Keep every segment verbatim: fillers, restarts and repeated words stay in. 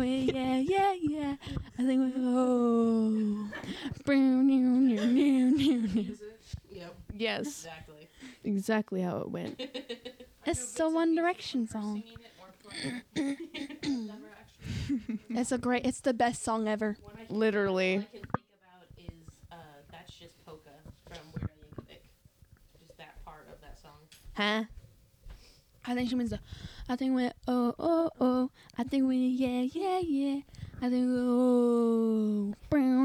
we, yeah, yeah, yeah. I think we, oh. Yep. Yes. Exactly. Exactly how it went. It's a One Direction song. It's a great, it's the best song ever. Literally. All I can think about is uh, That's Just Polka from Weird Al Yankovic. Just that part of that song. Huh? I think she means the, I think we, oh, oh, oh. I think we, yeah, yeah, yeah. I think we, oh.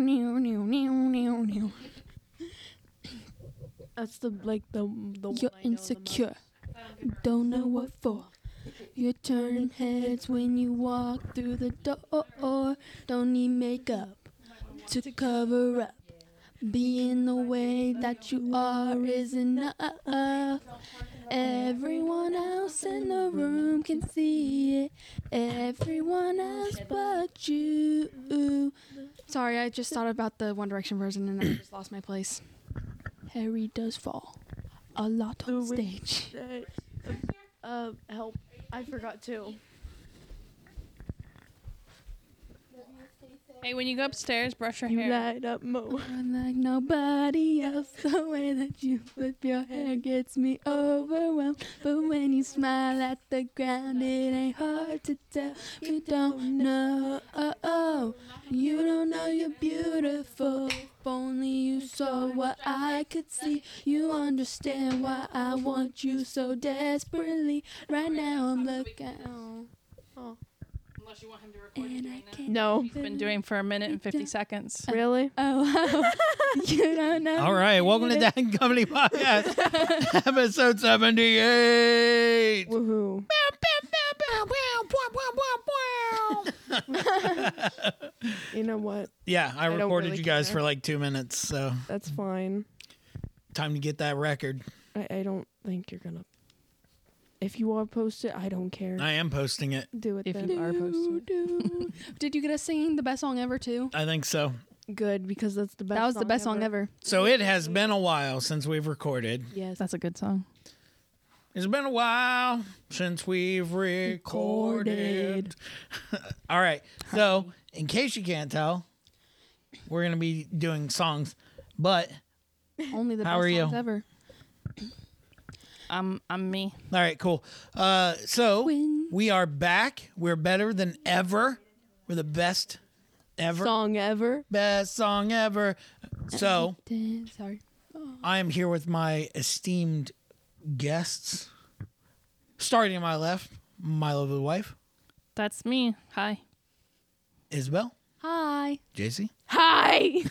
That's the like the the You're one I know the insecure. Don't know what for. You're turning heads when you walk through the door. Don't need makeup to cover up. Being the way that you are is enough. Everyone else in the room can see it. Everyone else but you. Sorry, I just thought about the One Direction version and I just lost my place. Harry does fall a lot on stage. Uh, help! I forgot too. Hey, when you go upstairs, brush your You hair. light up more. Like nobody else, the way that you flip your hair gets me overwhelmed. But when you smile at the ground, it ain't hard to tell. You don't know, oh, oh. You don't know you're beautiful. If only you saw what I could see, you understand why I want you so desperately. Right now I'm looking. Oh. Oh. Unless you want him to record you And doing I that. can't. No. He's been doing for a minute and fifty seconds. Really? Oh, you don't know. All right, welcome to Dad and Company Podcast, episode seventy-eight. Woohoo! You know what? Yeah, I I don't recorded really you guys care. for like two minutes, so That's fine. time to get that record. I, I don't think you're gonna. If you want to post it, I don't care. I am posting it. Do it If then. you are posting. Do. Did you get us singing the best song ever too? I think so. Good, because that's the best. That was the best song ever. So it has been a while since we've recorded. Yes. That's a good song. It's been a while since we've recorded. All right. So, in case you can't tell, we're going to be doing songs, but Only the How best are you? songs ever. I'm I'm me. all right, cool. Uh, so When- we are back. We're better than ever. We're the best ever. Song ever. Best song ever. So, Sorry. I am here with my esteemed guests. Starting on my left, my lovely wife, That's me. Hi. Isabel. Hi. J C. Hi.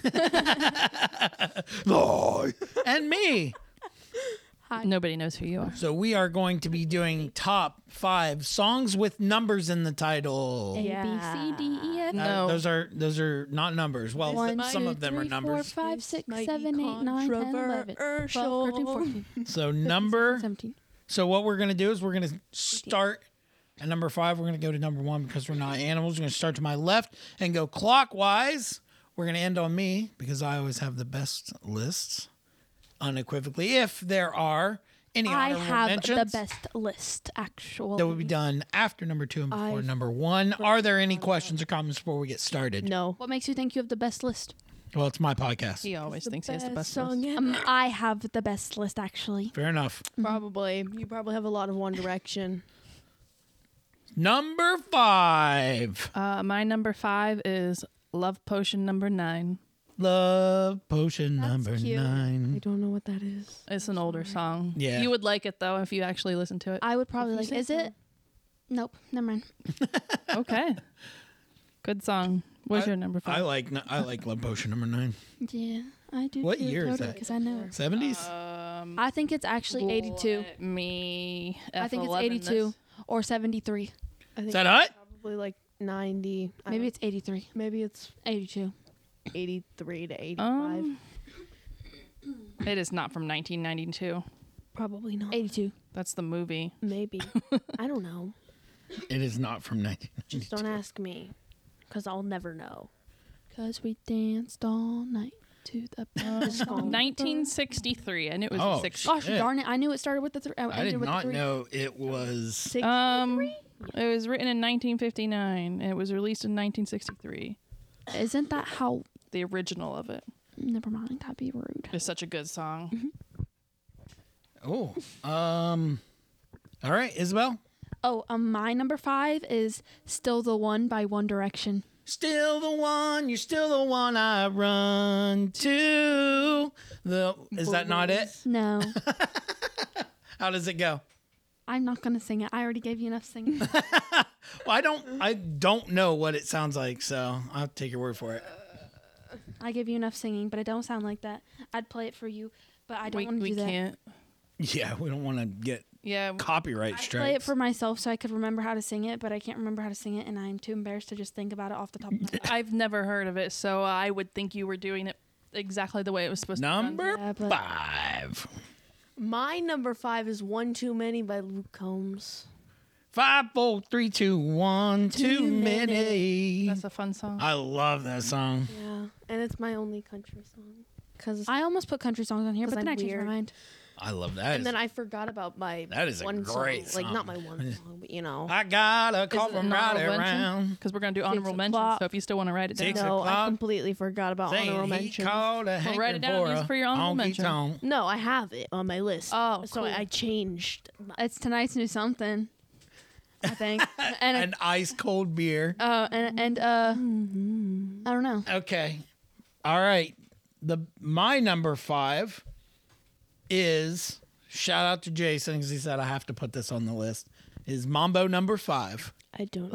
And me. Hi. Nobody knows who you are. So we are going to be doing top five songs with numbers in the title. A, Yeah. B, C, D, E, F. Uh, No. those are those are not numbers. Well, One, some two, of them are three, four, numbers. five, six, might be seven, eight, nine, ten, eleven, twelve, thirteen, fourteen, So number. seventeen. So what we're gonna do is we're gonna start at number five. We're gonna go to number one because we're not animals. We're gonna start to my left and go clockwise. We're gonna end on me because I always have the best lists, unequivocally. If there are any I honorable have mentions, the best list, actually. that will be done after number two and before I've number one. Are there any questions or comments before we get started? No. What makes you think you have the best list? Well, it's my podcast. He always The thinks he has the best song list. ever. Um, I have the best list, actually. Fair enough. Probably. You probably have a lot of One Direction. Number five. Uh, my number five is Love Potion number nine. Love Potion That's number cute. I nine. don't know what that is. It's an older song. Yeah. You would like it though if you actually listen to it. I would probably If you like. say Is so. it? Nope. Never mind. Okay. Good song. What's your number I five? like I like Love Potion number nine. Yeah, I do. What too, year is totally, that? Because I know. Seventies. Um, I think it's actually eighty-two let me. I think it's F eleven eighty-two. this. or seventy-three. I think Is that hot? probably like ninety. I Maybe don't- it's eighty-three. maybe it's eighty-two. eighty-three to eighty-five. Um, it is not from nineteen ninety-two. Probably not. eighty-two. That's the movie. Maybe. I don't know. It is not from nineteen Just don't ask me, because I'll never know. Because we danced all night to the best song. nineteen sixty-three, and it was Oh, six. shit. Gosh darn it. I knew it started with the three. I ended did with not the three. know it was. Six. Um, It was written in nineteen fifty-nine. And it was released in nineteen sixty-three. Isn't that how? The original of it. Never mind. That'd be rude. It's such a good song. Oh, um, all right, Isabel. Oh, um, my number five is "Still the One" by One Direction. Still the one, you're still the one I run to. The is that not it? No, How does it go? I'm not gonna sing it. I already gave you enough singing. Well, I don't, I don't know what it sounds like, so I'll take your word for it. I give you enough singing, but it don't sound like that. I'd play it for you, but I don't We, want to we do that. can't. Yeah, we don't want to get Yeah. copyright I'd strikes. play it for myself so I could remember how to sing it, but I can't remember how to sing it, and I'm too embarrassed to just think about it off the top of my head. I've never heard of it, so I would think you were doing it exactly the way it was supposed Number Yeah, but- five. My number five is One Too Many by Luke Combs. Five, four, three, two, one, too, Too many. to be done. That's a fun song. I love that song. Yeah, and it's my only country song. Cause I almost put country songs on here, 'Cause but then I'm I changed weird. my mind. I love that. and then I forgot about my That is a one great song. Like not my song. one song, but you know. I got a Is call it from an right honorable mention? around. Because we're going to do honorable mentions, o'clock. so if you still want to write it down. Six No, I o'clock. completely forgot about honorable Saying he mentions. called a Well, write it down and use it for your honorable mention. No, I have it on my list. Oh, so cool. I changed. my- It's tonight's new something, I think. and An ice cold beer. uh, and and uh, Mm-hmm. I don't know. Okay. All right. The my number five is shout out to Jason because he said I have to put this on the list. Is Mambo number five. I don't.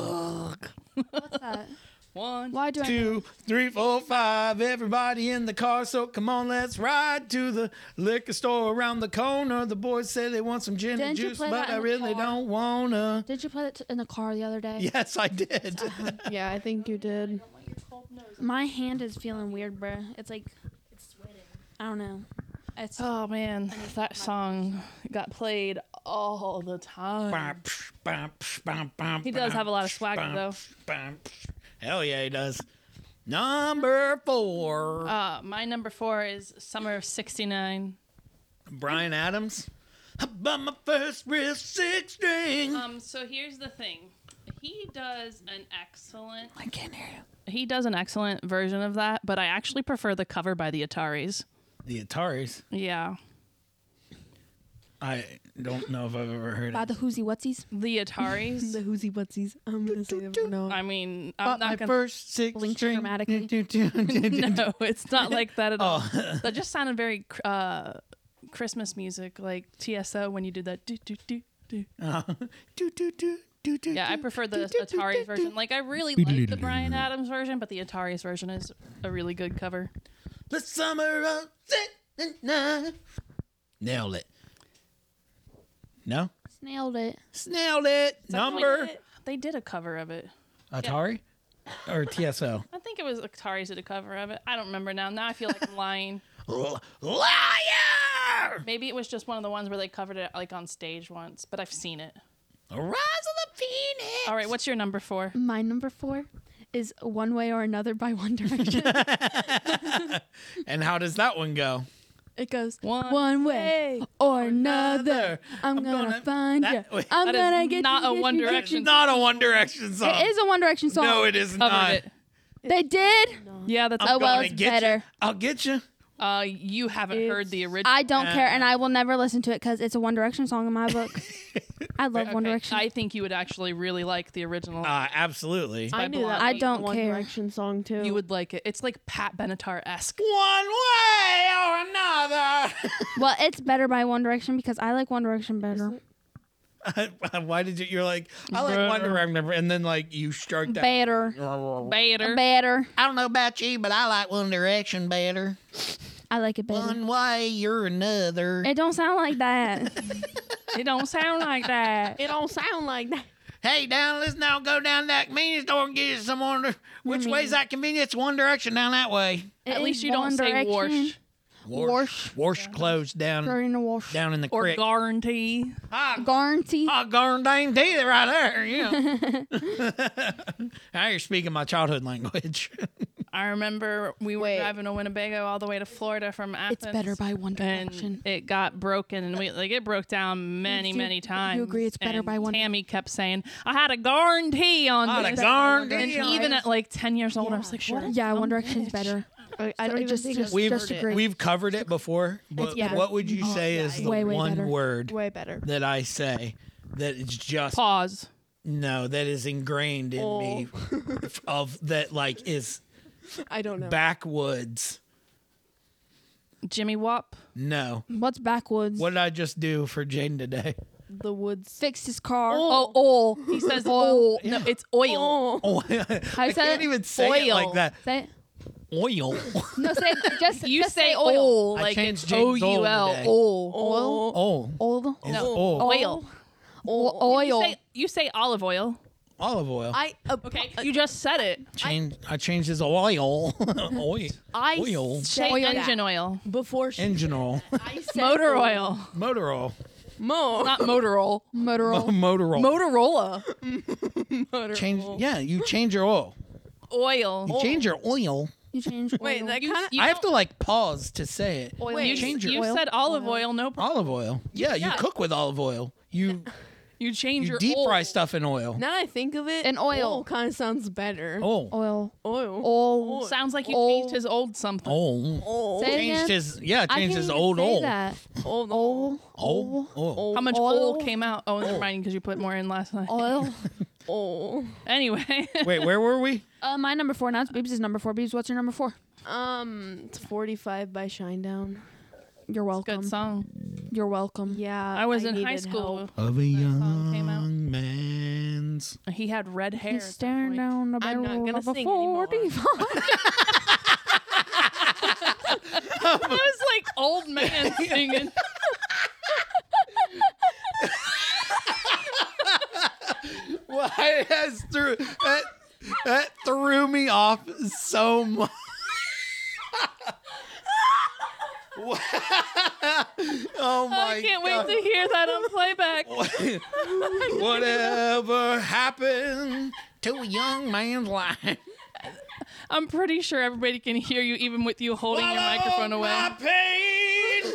What's that? One. Why do I? Two, three, four, five. Everybody in the car, so come on, let's ride to the liquor store around the corner. The boys say they want some gin and Didn't you juice, play but that in I the really car? don't wanna. Did you play it in the car the other day? Yes, I did. Yeah, I think you did. My hand is feeling weird, bruh. It's like it's sweating. I don't know. It's Oh, man. That song got played all the time. He does have a lot of swagger, though. Hell yeah, he does. Number four, Uh, my number four is Summer of sixty-nine. Brian Adams. I bought my first real six string. Um, so here's the thing. He does an excellent I can't hear you. he does an excellent version of that, but I actually prefer the cover by the Ataris. The Ataris. Yeah. I don't know if I've ever heard by it. the Whoosie Whatsies. The Ataris. The Whoosie Whatsies. I'm gonna say them no. I mean, I'm Bought my not gonna first six Blink string. dramatically. No, it's not like that at all. Oh. That just sounded very uh, Christmas music, like T S O when you did that. Do, do, do, do. Uh, do, do, do, do, do, Yeah, I do, prefer the do, do, do, Atari do, version. do. Like, I really like the Brian Adams version, but the Atari's version is a really good cover. The summer of sixty-nine. Nailed it. No? Nailed it. Snailed it. Number They did a cover of it. Atari or T S O? I think it was Atari's did a cover of it. I don't remember now. Now I feel like I'm lying. L- liar! Maybe it was just one of the ones where they covered it like on stage once, but I've seen it. Rise of the Phoenix. All right, what's your number four? My number four is "One Way or Another" by One Direction. And how does that one go? It goes One one way or another. Another. I'm, I'm gonna, gonna- find you. that way- I'm That is gonna get not you, a get One you, get Direction you. It's not a One Direction song. It is a One Direction song. No, it is Covered not. it. They did. Yeah, that's. Oh, well, Gonna it's get better. You. I'll get you. Uh, you haven't heard the original. I don't care, Uh, and I will never listen to it because it's a One Direction song in my book. I love One Okay, Direction. I think you would actually really like the original. Uh, absolutely. I by knew that. Blondie. I was don't a One care. Direction song too. You would like it. It's like Pat Benatar esque. One way or another. Well, it's better by One Direction because I like One Direction better. Why did you? You're like, I like One Direction, and then like you start that. Better. Bader. Better. I don't know about you, but I like One Direction better. I like it better. One way or another. It don't sound like that. It don't sound like that. It don't sound like that. Hey, down, let's now go down to that convenience store and get you some One. Which way's that convenience? One Direction down that way. At It least is you don't One say Direction. wash Wash. Wash clothes down Throw it in the wash. down in the or creek. guarantee. Ah, Guarantee. ah, guarantee that right there. Yeah. Now you're speaking my childhood language. I remember we were Wait. driving to Winnebago all the way to Florida from Athens. It's better by One Direction. And it got broken, and we like it broke down many, Do you- many do times. you agree it's better and by One Tammy kept saying, "I had a guarantee on I had a this." guarantee And on even this. at like ten years old, I was like, sure. "What?" Yeah, One Direction's better. I, I don't So even just- think just- it's We've just agree. we've covered it before, but better. what would you say yeah, is yeah. the Way, way one better. word way better. that I say that it's just Pause. no that is ingrained in Oh. me of that like is I don't know. backwoods. Jimmy Wop. No. What's backwoods? What did I just do for Jaden today? The woods. Fixed his car. Oh, oil. He says oil. No, it's oil. Oh, Oh, I said can't it. even say it Oil. like that. Say it. Oil. No, say it. Just You just say oil. oil, I like changed it's Jaden's O U L. oil today. Oil. Oil. Oh. Oil. It's No. oil. Oil. O- You Oil. say, you say olive oil. Olive oil. I uh, Okay, you just said it. Change, I changed his oil. oil. I Oil. Say said engine that oil. before she, Engine oil. I said Motor oil. Motor oil. Mo. Not motor oil. Motorola. Motor oil. Motorola. Motor Change. oil. Yeah, you change your oil. Oil. You change your oil. You change. Wait, oil. that You- kind of. you I have to don't- like pause to say it. Oil. Wait, You, change your you oil. said olive oil, no problem. Olive oil. Yeah, you Yeah. cook with olive oil. You You change you your deep oil. fry stuff in oil. Now that I think of it, And oil. kind of sounds better. Oh. Oil. Oil. Oil. Sounds like you Oil. changed his old something. Oh. Oil. Say it Changed again. his yeah, I changed can't his even old say oil. that. Oil. Oil. Oh. Oh. How much Oil. oil came out? Oh, never mind, because you put more in last night. Oil. Oil. Anyway. Wait, where were we? Uh, my number four now. It's Beebs' number four. Beebs, what's your number four? Um, it's forty-five by Shinedown. You're welcome. Good song. You're welcome. Yeah, I was in high needed school. help. Of a song came out. young man's. He had red hair. He's at that staring point. down the I'm barrel not gonna of a sing anymore. forty-five. It was like old man singing. Why has threw that that threw me off so much. Oh my I can't God. wait to hear that on playback. Whatever happened to a young man's life? I'm pretty sure everybody can hear you, even with you holding your microphone away. My pain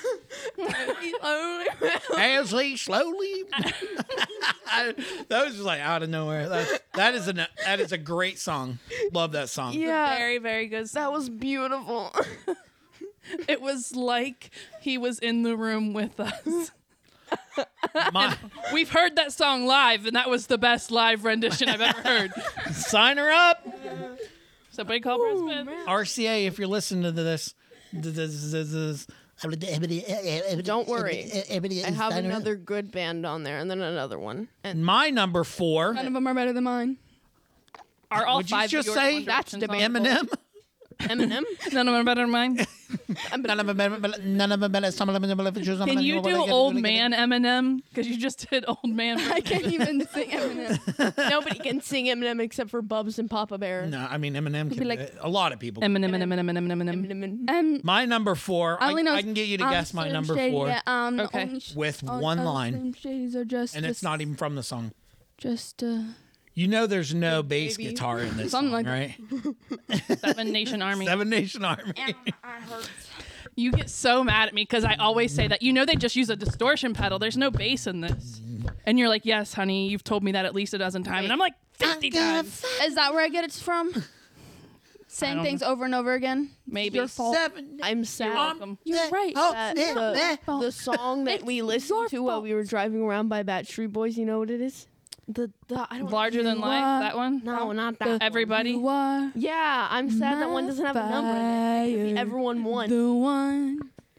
as he slowly. I- that was just like out of nowhere. That that is a that is a great song. Love that song. Yeah, Very, very good. that was beautiful. It was like he was in the room with us. My, We've heard that song live, and that was the best live rendition I've ever heard. sign her up, Somebody call Brad Smith. R C A. If you're listening to this, this, this, this, this Don't worry. I have another good band on there, and then another one. And My number four. None of them are better than mine. Are all Would you five just yours say One That's Direction debatable. songs? Eminem. Eminem. None of them are better than mine. None of them. None of them. Some of them. Can you do old man Eminem? Because you just did old man. I can't even sing Eminem. Nobody can sing Eminem except for Bubs and Papa Bear. No, I mean Eminem. Can, be like- a lot of people. Eminem, Eminem, Eminem, Eminem, Eminem. Eminem. Um, My number four. I I, only know I can get you to um, guess my Slim number Shady, four yeah, um, the Okay. only sh- with all- one all line, Slim Shadys are just, and it's just, not even from the song. just uh, You know, there's no bass baby. guitar in this Something song, like that. right? Seven Nation Army. Seven Nation Army. You get so mad at me because I always say that. You know they just use a distortion pedal. There's no bass in this. And you're like, yes, honey, you've told me that at least a dozen times. And I'm like, fifty times. is that where I get it from? Saying don't things over and over again. Maybe. Your fault. Seven. I'm sad Welcome. You're right. Oh, that yeah, the, yeah. the song that we your listened to while fault. we were driving around by Backstreet Boys, you know what it is? The, the I don't Larger than You life, are- that one? No, not that. one. Everybody? You are Yeah, I'm sad that one doesn't have a number. In it. It could be fire, everyone won. the one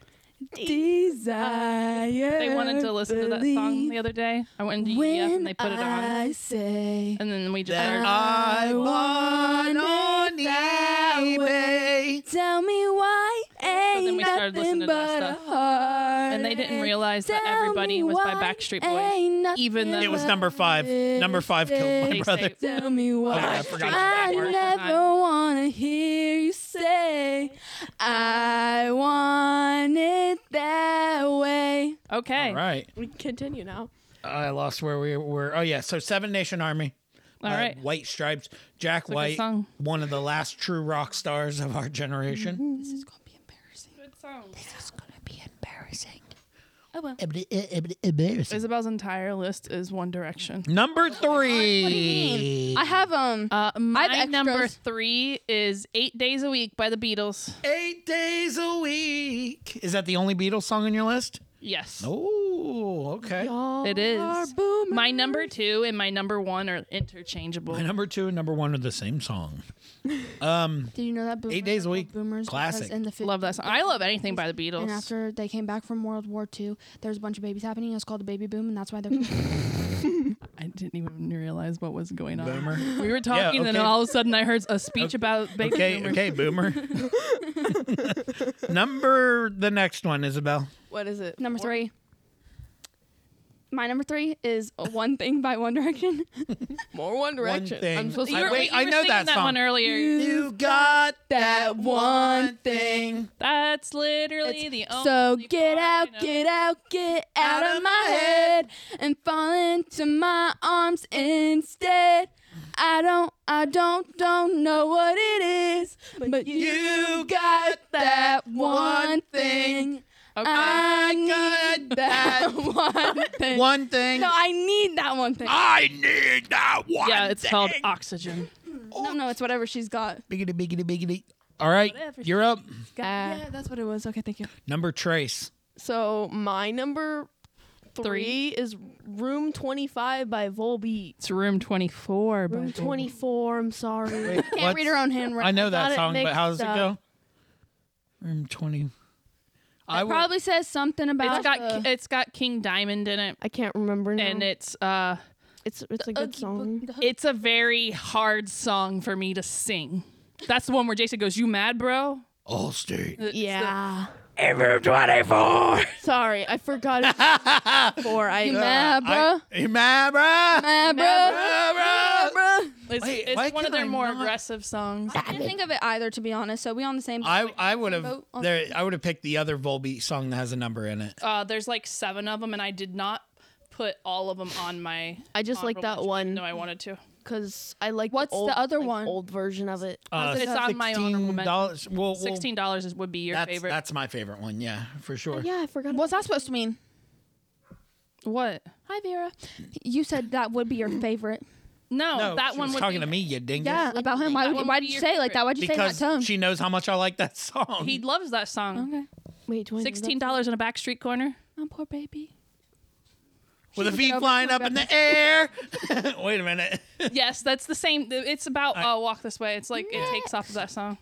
desire. They wanted to listen to that song the other day. I went into U E F when and they put it on. I say And then we just That started. I bought on that eBay. tell me why ain't then we started nothing listening to that but a stuff. heart. And they didn't realize that Tell everybody me was by why Backstreet Boys. ain't nothing Even though- It was number five. Number five killed my They brother. say- Tell me why. Oh, I forgot I that part. never wanna hear you say I want it that way. Okay. All right. We can continue now. I lost where we were. Oh yeah. So Seven Nation Army. All uh, right. White Stripes. Jack a good White, song. one of the last true rock stars of our generation. This is gonna be embarrassing. Good song. This is gonna be embarrassing. Oh well. Embarrassing. Isabel's entire list is One Direction. Number three. What do you mean? I have um. Uh, my extras. number three is Eight Days a Week by the Beatles. Eight days a week. Is that the only Beatles song on your list? Yes. Oh, okay. It is. My number two and my number one are interchangeable. My number two and number one are the same song. Um, Did you know that boomers Eight Days a were Week. boomers Classic. because in the fifties, Love that song. I love anything by the and Beatles. after they came back from World War Two, there was a bunch of babies happening. It was called the baby boom, and that's why they're. I didn't even realize what was going on. Boomer. We were talking, okay. and then all of a sudden I heard a speech about baby Okay, boomers. okay, boomer. Number the next one, Isabel. What is it? Number three. My number three is One Thing by One Direction. More One Direction. Thing. I'm supposed to. I- You were, wait, you I were know singing that that song. one earlier. You got that one thing. That's literally the only So get part out, I know. get out, get out of my head and fall into my arms instead. I don't, I don't, don't know what it is, but you got that one thing. Okay. I got need that one thing. One thing. No, I need that one thing. I need that one yeah, it's thing. called Oxygen. No, no, it's whatever she's got. Biggity, biggity, biggity. All right, Whatever. you're up. Yeah, that's what it was. Okay, thank you. Number Trace. So my number three, Three. is Room twenty-five by Volbeat. It's Room twenty-four. by Room the- twenty-four. I'm sorry. Wait, Can't read her own handwriting. I know got that it song, but mixed how does it up. go? Room twenty. I It would, probably says something about. It's got the- it's got King Diamond in it, I can't remember now. and it's uh it's it's a good song. it's a very hard song for me to sing. That's the one where Jason goes, "You mad, bro?" All State. It's the- Yeah. Room twenty-four. Sorry, I forgot it before. I You mad, bro? You mad, bruh? Mad, bro? Mad, bruh? It's, Wait, it's why one of can their I more not- aggressive songs. I didn't think of it either, to be honest. So we on the same. I I would have Vote on- there. I would have picked the other Volbeat song that has a number in it. Uh, there's like seven of them, and I did not put all of them on my. I just like honorable that mention. one. No, I wanted to. because I like What's the, old, the other like, one? old version of it. Uh, It's on my honorable mention. dollars. Well, well, Sixteen dollars is would be your that's, favorite. That's my favorite one. Yeah, for sure. Yeah, I forgot. What's that supposed to mean? What? Hi, Vera. You said that would be your favorite. No, No, that she one was would talking be, to me, you dingus. Yeah, about him. Why, That one why would did be you your say it like that? Why'd you Because say that tone? she knows how much I like that song. He loves that song. Okay. Wait, do I know that Sixteen dollars in a backstreet corner. Oh, poor baby. With the She feet was flying over up in back- the air. Wait a minute. Yes, that's the same. It's about I- uh, Walk This Way. It's like it takes off of that song.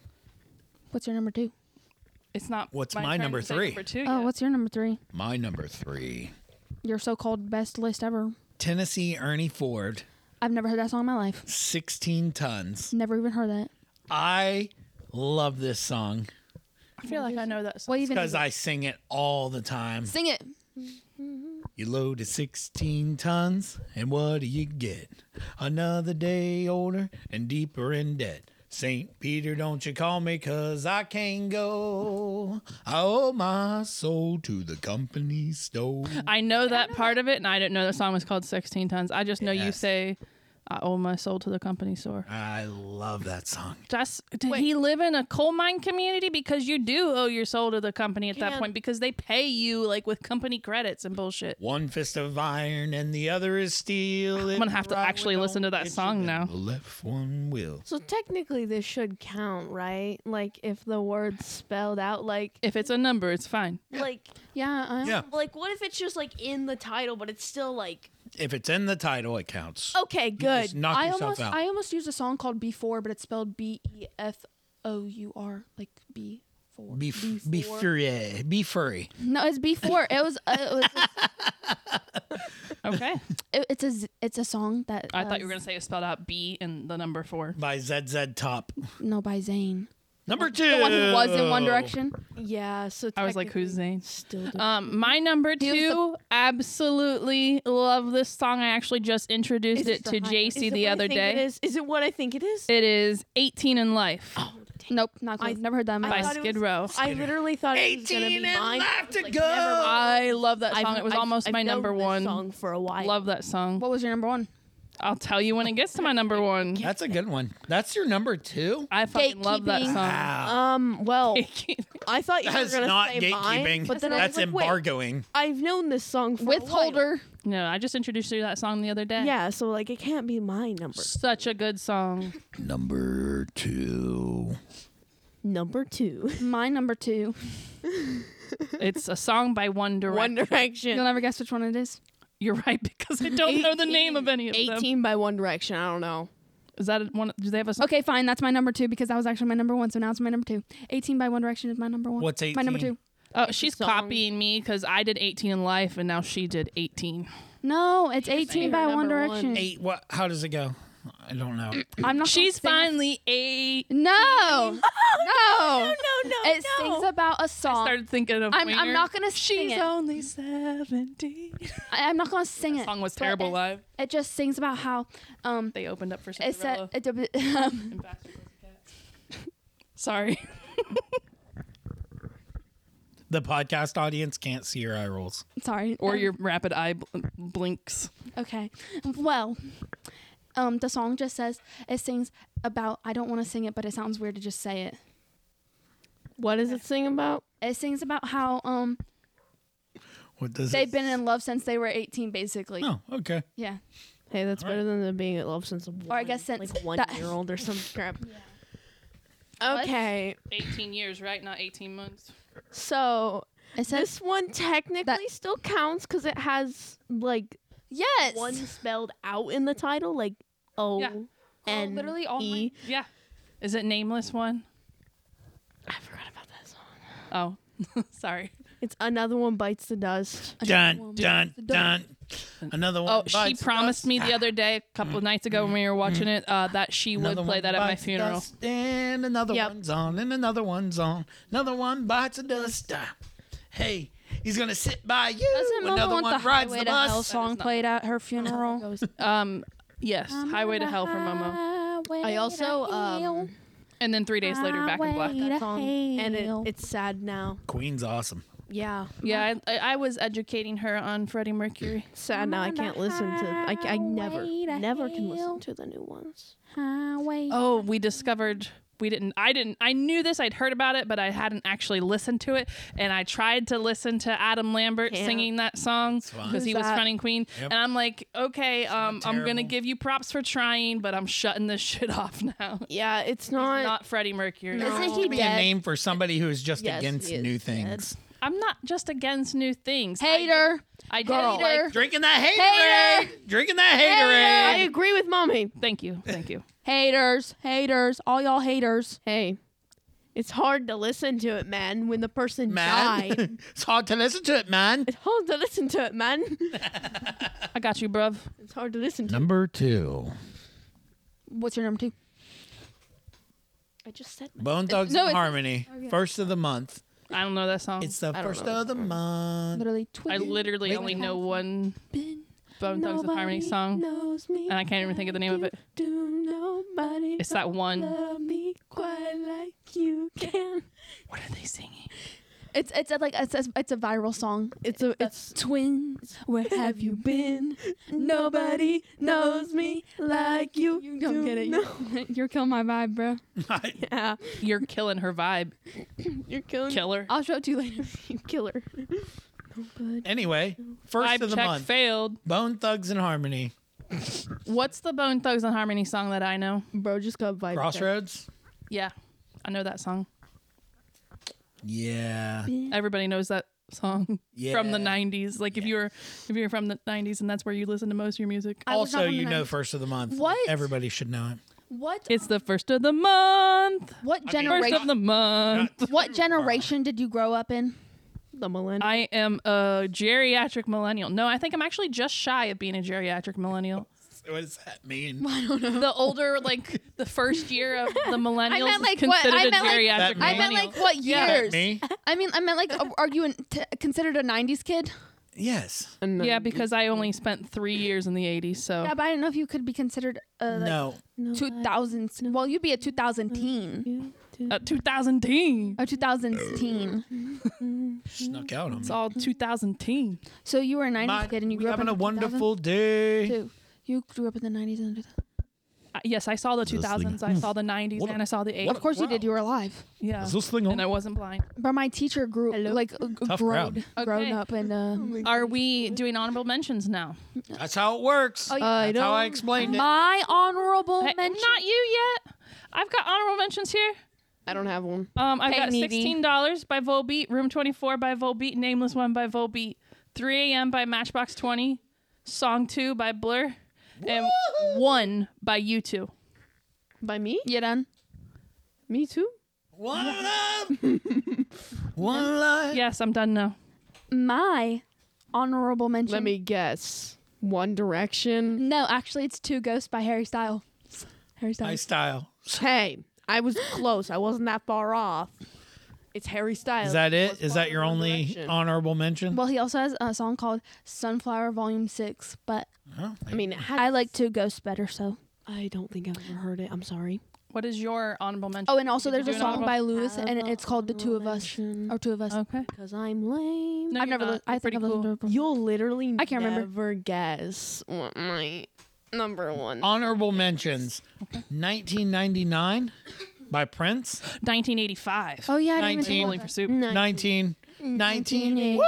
What's your number two? It's not. What's my my turn number to say three? Number two. Oh, yet. what's your number three? My number three. Your so-called best list ever. Tennessee Ernie Ford, I've never heard that song in my life. sixteen tons. Never even heard that. I love this song I feel like I know that song. What even? because Is it? I sing it all the time. Sing it. You loaded sixteen tons, and what do you get? Another day older and deeper in debt. Saint Peter, don't you call me, cause I can't go. I owe my soul to the company store. I know that part of it, and I didn't know the song was called sixteen tons. I just know you Yes. say, "I owe my soul to the company store." I love that song. Just did he live in a coal mine community? Because you do owe your soul to the company at that Can- point because they pay you like with company credits and bullshit. One fist of iron and the other is steel. I'm gonna have to actually listen to that song now. The left one will. So technically, this should count, right? Like if the word's spelled out, like If it's a number, it's fine. like Yeah. I Yeah, like what if it's just like in the title, but it's still like if it's in the title, it counts. okay, You good. just knock I yourself almost out. I almost used a song called Before, but it's spelled B E F O U R, like B four. Be, f- be furry. Be furry. No, it's Before. It was. Uh, it was Okay. it, it's a z- it's a song that. I uh, thought you were gonna say it spelled out B and the number four. By Z Z Top. No, by Zayn. Number two. The one who was in One Direction. Yeah. So I was like, technically who's Zayn? Still. do- Um, my number He was the- two, absolutely love this song. I actually just introduced Is it the to high- J is C it the what I other think it day. Is? is it what I think it is? It is eighteen in Life Nope, not close. I- Never heard that. in my by I life. thought it Skid was- Row. I literally thought it was gonna be eighteen and mine. left to Like, go. never mind. I love that song. I've- it was I've- almost I've my known number this one. song for a while. Love that song. What was your number one? I'll tell you when it gets to my number one. That's a good one. That's your number two? I fucking love that Gatekeeping. song. Wow. Um, well, I thought you That's were gonna not say gatekeeping. mine, but then I That's was like, wait, embargoing. I've known this song for a while. Withholder. No, I just introduced you to that song the other day. Yeah, so like it can't be my number. Such a good song. Number two. Number two. My number two. It's a song by One Direction. One Direction. You'll never guess which one it is. You're right, because I don't know the name of any of them. eighteen by One Direction. I don't know. Is that a- one? Do they have a song? Okay, fine. That's my number two because that was actually my number one. So now it's my number two. eighteen by One Direction is my number one. What's My number eighteen? two. Oh, It's a she's song. copying me because I did eighteen in life and now she did eighteen. No, it's eighteen by Number One one. Direction. Eight. What? How does it go? I don't know. I'm not. She's gonna sing- finally eight. No. No. No, no, It sings about a I song. started thinking of I'm, Wiener. I'm not gonna sing She's it. only seventeen. I, I'm not gonna sing That it. song was but terrible it, live. It just sings about how um They opened up for it Cinderella. said it, um, and Bastard Pussycat. Sorry. The podcast audience can't see your eye rolls. sorry Or um, your rapid eye bl- blinks. okay. Well, um the song just says it sings about I don't want to sing it, but it sounds weird to just say it. What does it sing about? It sings about how um What does they've it? been in love since they were eighteen, basically. Oh, okay. Yeah. Hey, that's All right. better than the being in love since a Or I guess since like one that- year old or some crap. What? Okay, eighteen years, right? Not eighteen months. so It says this one technically that- still counts because it has like yes. one spelled out in the title, like O Yeah. N literally all E. Yeah. Is it Nameless One? I forgot about that song. Oh, sorry. It's Another One Bites the Dust. Dun dun dun. Another one. Oh, she bites the promised dust. me the other day, a couple of nights ago when we were watching it, uh, that she would Another play one that at my bites the funeral. dust, and another Yep. one's on, and another one's on. Another one bites the dust. Ah. Hey, he's gonna sit by you. Doesn't Mama another want one the rides Highway the to Hell bus. song not- played at her funeral? Um, yes, Highway to Hell for Momo. I also um And then three days later, Back in Black. that song, and it, it's sad now. Queen's awesome. Yeah, Yeah, I, I, I was educating her on Freddie Mercury. sad now. I can't listen to. I, I never, never can listen to the new ones. Highway. Oh, we discovered we didn't. I didn't. I knew this. I'd heard about it, but I hadn't actually listened to it. And I tried to listen to Adam Lambert Can't. singing that song fine. because he Who's was that? fronting Queen. Yep. And I'm like, okay, um, I'm gonna terrible. give you props for trying, but I'm shutting this shit off now. Yeah, it's not. Not Freddie Mercury. Isn't Give he me a dead? name for somebody who is just Yes, against he is new dead. things. I'm not just against new things. Hater. I, I Girl. don't like. Drinking that Hater. haterade. Drinking that I haterade. agree with mommy. Thank you. Thank you. Haters. Haters. All y'all haters. Hey, it's hard to listen to it, man. When the person died, Man, it's hard to listen to it, man. it's hard to listen to it, man. I got you, bruv. It's hard to listen to. Number two. What's your number two? I just said. Bone Thugs no, and it's- Harmony. First of the month. I don't know that song. It's the don't first know of the month. Literally I twin. literally only know one Bone Thugs and Harmony song, Knows me and I can't even think of the name of it. Do nobody It's that one. love me quite like you can. What are they singing? It's it's a, like it's a, it's a viral song. It's a it's Twins, where have you been? Nobody knows me like you. You don't get it. No. You're killing my vibe, bro. yeah. You're killing her vibe, You're killing killer. I'll show it to you later. you, killer. Anyway, first Vibe of the check month. failed. Bone Thugs and Harmony. What's the Bone Thugs and Harmony song that I know? Bro just got vibe. Crossroads. Yeah, I know that song. Yeah. Everybody knows that song Yeah. from the nineties. Like if you were if you're from the nineties and that's where you listen to most of your music. I was not Also, from the you know, nineties. first of the month. What? Everybody should know it. What It's the first of the month. what First generation? of the month. What generation did you grow up in? The millennial. I am a geriatric millennial. No, I think I'm actually just shy of being a geriatric millennial. What does that mean? The older, like the first year of the millennials, meant, like, is what- considered I a meant, like- geriatric That I mean- meant millennial. like what Yeah. years? Me? I mean, I meant like, are you in t- considered a nineties kid? Yes. And then- Yeah, because I only spent three years in the eighties, so Yeah, but I didn't know if you could be considered uh, like No. two thousands. Well, you'd be a two thousand teen. uh, two thousand teen. A two thousands teen. Snuck out on It's me. all two thousand teen. So you were a nineties My- kid and you we grew up in having a two thousand wonderful day. two. You grew up in the nineties and Uh, yes, I saw the two thousands. I saw the nineties, What a- and I saw the eighties. what of course Wow. you did. You were alive. Yeah, Is this thing on? and I wasn't blind. But my teacher grew like uh, Tough grown, crowd. grown Okay. up and uh, Are we doing honorable mentions now? That's how it works. Oh, yeah. I That's how I don't- explained it. my honorable Hey, mention. not you yet. I've got honorable mentions here. I don't have one. Um, I've Hey, got Needy. sixteen dollars by Volbeat, Room twenty-four by Volbeat, Nameless One by Volbeat, three a.m. by Matchbox twenty, Song two by Blur, and one by U two. By me? You done? Me too. One love. One life. Yes, I'm done now. My honorable mention. Let me guess. One Direction. No, actually, it's Two Ghosts by Harry Styles. Harry My Styles. style. Hey, I was close. I wasn't that far off. It's Harry Styles. Is that it? Was Is that One your only Direction. honorable mention? Well, he also has a song called Sunflower Volume Six, but Huh? I mean, it had, I like Two Ghosts better. So. I don't think I've ever heard it. I'm sorry. What is your honorable mention? Oh, and also Did you there's a do an song honorable- by Lewis, Have and a it's called The Two of Us, mention. or Two of Us. Okay. Because I'm lame. No, I've you're never. not. Li- I You're think I've pretty listened to cool. it before. You'll literally I can't remember. never guess what my number one. Honorable mentions. nineteen ninety-nine by Prince. nineteen eighty-five. Oh yeah, I didn't even nineteen. think Bowling of for that. Soup. nineteen. nineteen. eighty.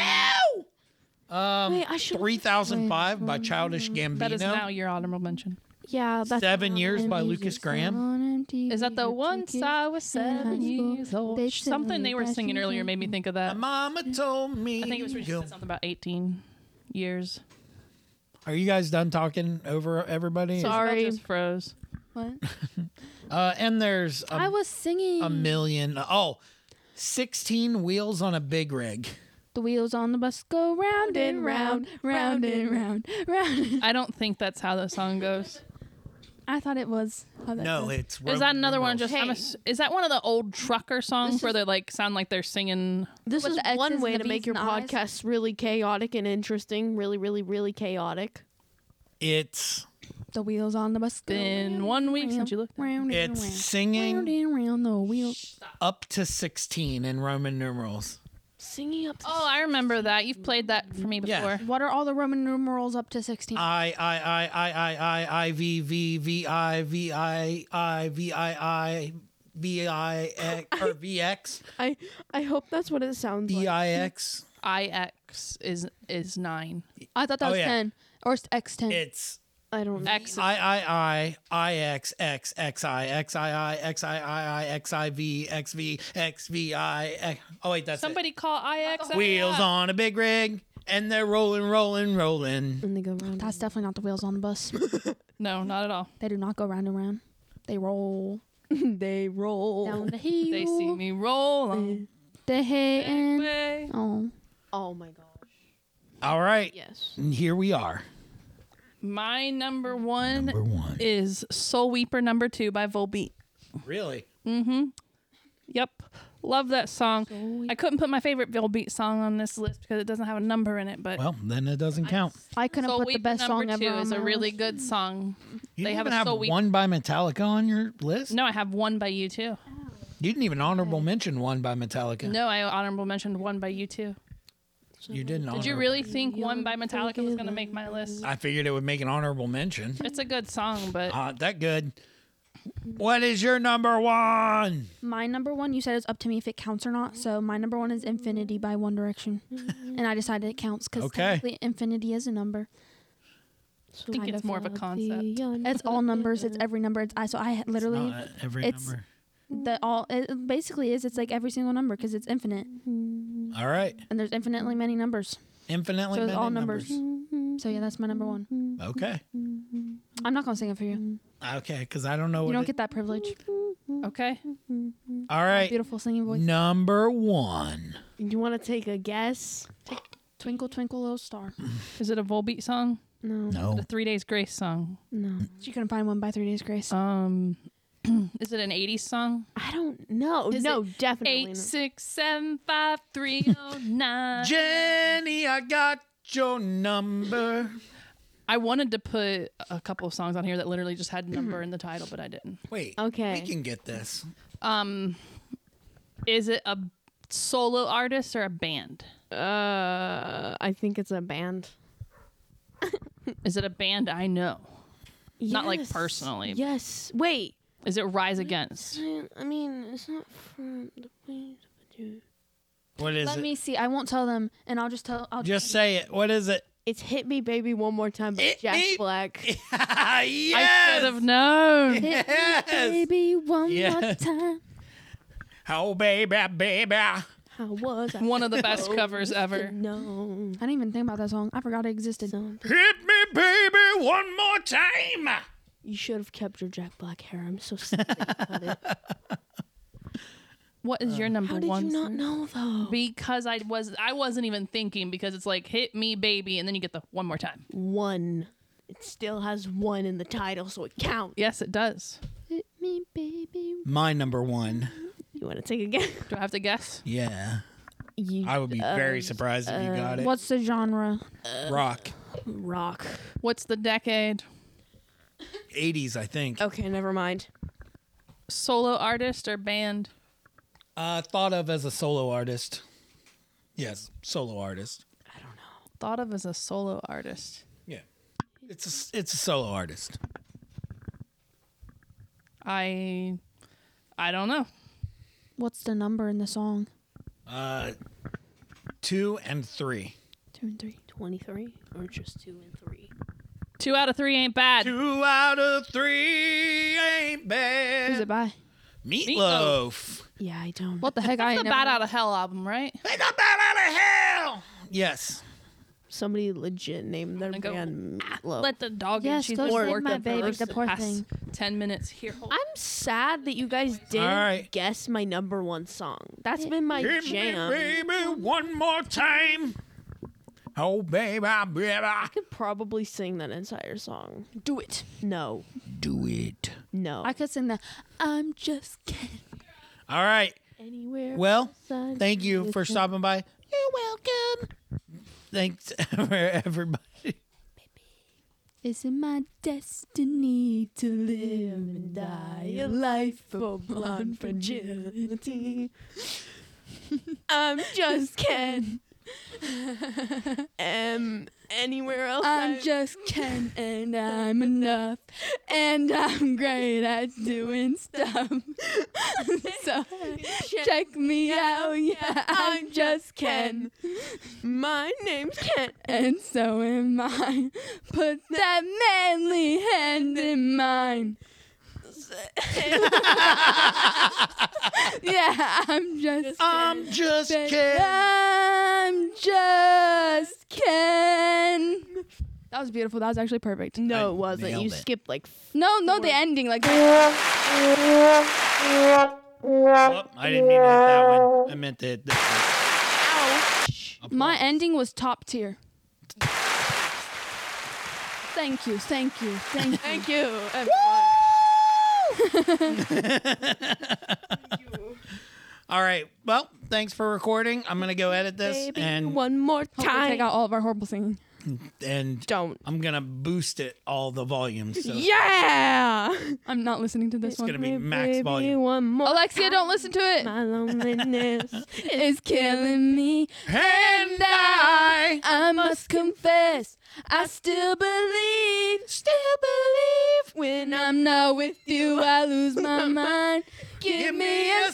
Woohoo! Um, Wait, I should. three thousand five by Childish Gambino. That is now your honorable mention. Yeah, that's Seven Years by Lucas Graham. Is that the once I was seven years old? They said Something they were that singing you earlier made me think of that. My mama told me. I think it was Go. something about eighteen years. Are you guys done talking over everybody? Sorry. That just froze. What? Uh, and there's a, I was singing. a million. Oh, sixteen wheels on a big rig. The wheels on the bus go round and round, round and round, round. I don't think that's how the song goes. I thought it was. How that No, goes. it's Is that Roman another one? numerals. Just I'm ass- is that one of the old trucker songs where they like sound like they're singing? This With is the X's one and way the to B's make your and the I's. podcast really chaotic and interesting. Really, really, really chaotic. It's The wheels on the bus go Been round one and week since round, you looked. round and it's round, round singing and round the wheels. up to sixteen in Roman numerals. Singing up. To Oh, I remember that. You've played that for me Yeah. before. What are all the Roman numerals up to sixteen? I I I I I I I V V V I V I I V I I V I X or V X I I hope that's what it sounds V like. I X. I X is is nine. I thought that Oh, was yeah. ten or it's X ten. It's I don't know. X. I I I I X X X I X I I X I I I X I V X V X V I X. Oh wait, that's Somebody call I X. it. Wheels on a big rig and they're rolling, rolling, rolling. And they go round. That's definitely not the wheels on the bus. No, not at all. They do not go round and round. They roll they roll. down the hill. They see me roll on. The hay and Way. oh, Oh my gosh. All right, Yes. and here we are. My number one Number one. is Soul Weeper number two by Volbeat. Really? Mm-hmm. Yep. Love that song. I couldn't put my favorite Volbeat song on this list because it doesn't have a number in it, but Well, then it doesn't count. I couldn't Soul put the Weeper best number song ever two on is my a really list. good song. You They didn't have even a have Soul Weeper. one by Metallica on your list? No, I have one by you too. You didn't even honorable mention one by Metallica. No, I honorable mentioned one by you too. You didn't. Did you honorable- really think one by Metallica was going to make my list? I figured it would make an honorable mention. It's a good song, but Not that good. What is your number one? My number one, you said it's up to me if it counts or not. So my number one is Infinity by One Direction, and I decided it counts because Okay. technically infinity is a number. So I think kind it's of more of a concept. It's all numbers. It's every number. It's I. So I It's literally not every it's- number. the all. It basically is. It's like every single number because it's infinite, All right. and there's infinitely many numbers. Infinitely So it's many all numbers. numbers. So yeah, that's my number one. Okay. I'm not gonna sing it for you. Okay, because I don't know You what don't it- get that privilege. okay. All right. Beautiful singing voice. Number one. You want to take a guess? Twinkle twinkle little star. Is it a Volbeat song? No. No. The Three Days Grace song. No. She couldn't find one by Three Days Grace. Um, is it an eighties song? I don't know. Is no, it definitely Eight not. six seven five three oh nine. Jenny, I got your number. I wanted to put a couple of songs on here that literally just had number in the title, but I didn't. Wait. Okay. We can get this. Um, is it a solo artist or a band? Uh, I think it's a band. Is it a band I know? Not like Yes. personally. Yes. Wait. Is it Rise Against? I mean, it's not from the What is Let it? me see. I won't tell them, and I'll just tell. I'll Just say it. What is it? It's Hit Me Baby One More Time by Hit Jack Me- Black. yes. I should have known. Yes. baby one more Yeah. time. Oh, baby, baby. How was I? One of the best covers ever. No. I didn't even think about that song. I forgot it existed. Hit me, baby, one more time. You should have kept your Jack Black hair. I'm so sad that you cut it. What is your number How did one? you not song? know though? Because I was I wasn't even thinking because it's like hit me baby and then you get the one more time. One. It still has one in the title, so it counts. Yes, it does. Hit me, baby. My number one. You want to take again? Do I have to guess? Yeah. You, I would be uh, very surprised if you got it. What's the genre? Rock. rock. What's the decade? eighties, I think. Okay, never mind. Solo artist or band? Uh, thought of as a solo artist. Yes, solo artist. Thought of as a solo artist. Yeah. It's a, it's a solo artist. I I don't know. What's the number in the song? Uh, two and three. Two and three. twenty-three or just two and three? Two out of three ain't bad. Two out of three ain't bad. Who's it by? Meatloaf. Yeah, I don't. What the heck? I It's ain't the never Bad Out of Hell album, right? It's a bad out of hell. Yes. Somebody legit named their And go, band Meatloaf. Let the dog in. Yes, She's go been save working my for baby, the the poor past thing. ten minutes here. Hold- I'm sad that you guys didn't right. guess my number one song. That's been my Hit jam. me, baby, one more time. Oh, baby, baby. I could probably sing that entire song. Do it. No, Do it. no. I could sing that. I'm just kidding. All right. Anywhere. Well, outside thank you the for city. stopping by. You're welcome. Thanks for everybody. Is it my destiny to live and die a life of blonde fragility? I'm just Ken. Am anywhere else. I'm just Ken and I'm enough and I'm great at doing stuff. So check me out, yeah, I'm just Ken My name's Ken. and so am I. Put that manly hand in mine. Yeah, I'm just I'm just Ken. kidding. I'm just Ken. That was beautiful. That was actually perfect. No, I it wasn't. nailed You it. skipped like. F- No, no, the ending. Like, Oh, I didn't mean to hit that one. I meant to hit this one. my ending was top tier. Thank you, thank you, thank you. Thank you. All right. Well, thanks for recording. I'm gonna go edit this Baby, and one more Hope we time. take out all of our horrible singing. and Don't. I'm gonna boost it all the volume. So Yeah. I'm not listening to this it's one. gonna be max Baby, volume. one more. Alexia, don't listen to it. My loneliness. It's killing me. And I I must confess, I still believe, still believe. When I'm not with you, I lose my mind. Give me a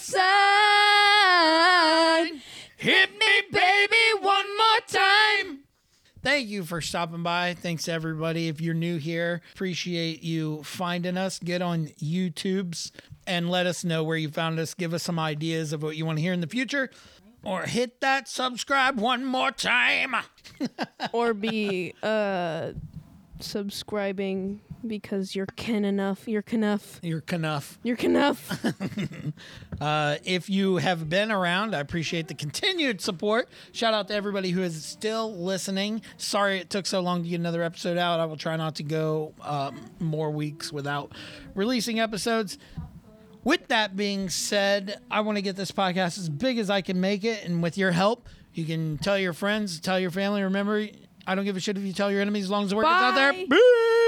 sign. hit me, baby, one more time. Thank you for stopping by. Thanks to everybody. If you're new here, appreciate you finding us. Get on YouTube's and let us know where you found us. Give us some ideas of what you want to hear in the future. Or hit that subscribe one more time. Or be uh subscribing because you're Ken enough. You're Knuff. You're Knuff. You're Knuff. Uh, if you have been around, I appreciate the continued support. Shout out to everybody who is still listening. Sorry it took so long to get another episode out. I will try not to go um, more weeks without releasing episodes. With that being said, I want to get this podcast as big as I can make it. And with your help, you can tell your friends, tell your family. Remember, I don't give a shit if you tell your enemies as long as the word gets out there. Bye. Bye.